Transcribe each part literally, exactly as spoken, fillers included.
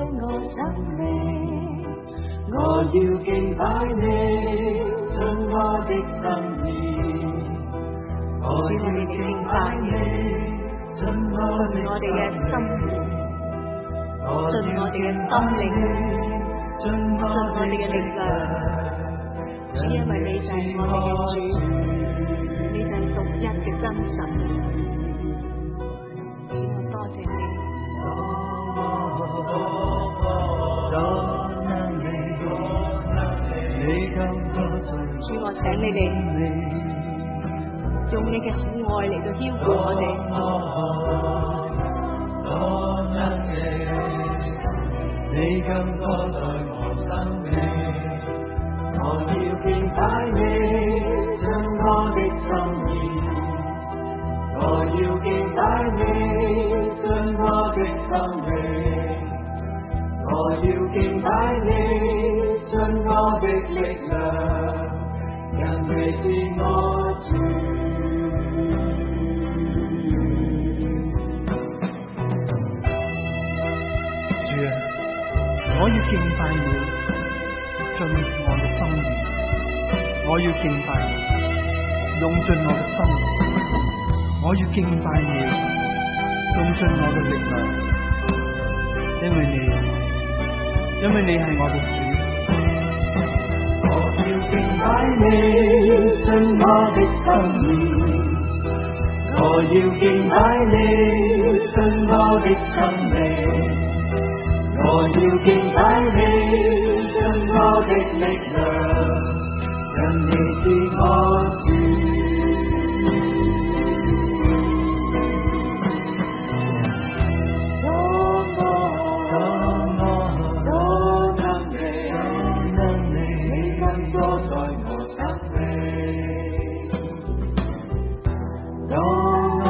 我生命，我要敬拜你，尽我的心意。我要敬拜你，尽我的心意。盡我哋嘅心靈，盡我哋嘅力量，只因為你就係我哋嘅主，你就係獨一嘅真神。主，我多謝你，主，我請你哋用你嘅愛嚟到澆灌我哋。你更多在我生命，我要敬拜你，盡我的心意。我要敬拜你，盡我的生命。我要敬拜你，盡我的力量，因你是我主。 我要敬拜你，盡我嘅心意。我要敬拜你，用盡我嘅心。我要敬拜你，用盡我嘅力量。因為你，因為你係我嘅主。 我要敬拜你，盡我的心意。我要敬拜你，盡我的生命。我要敬拜你，盡我的力量，因你是我主。當我當我多得你，多得你，你更多在我生命。當我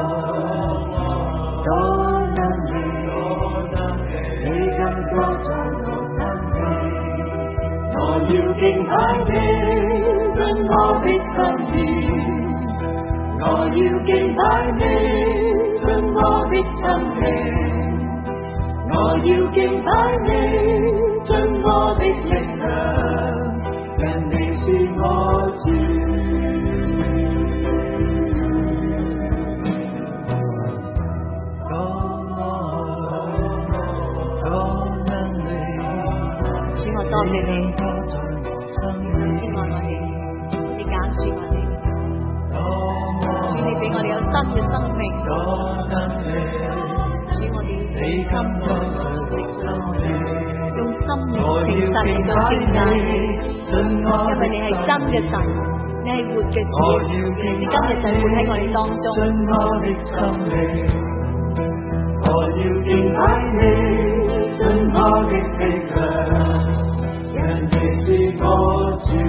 多得你，你更多在我生命，我要敬拜你，盡我的心意。我要敬拜你，盡我的生命。我要敬拜你，盡我的力量，因你是我主。多謝你，你愛我哋，你揀選我哋，主你俾我哋有新嘅生命，主我哋要心用心靈誠實嚟到敬拜你，因為你係真嘅神，你係活嘅主，你今日就活喺我哋當中。我要敬拜你，盡我的力量。人哋是我主。